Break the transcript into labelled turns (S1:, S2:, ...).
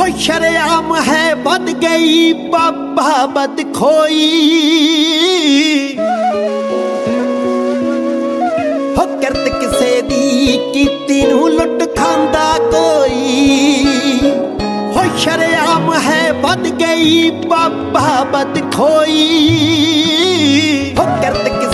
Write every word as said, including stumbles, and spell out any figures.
S1: हो शरेआम है बद गई बाबा बद खोई हो करत किसे दी कीती नूं लुट खांदा कोई हो शरेआम है बद गई बाबा बद खोई हो करत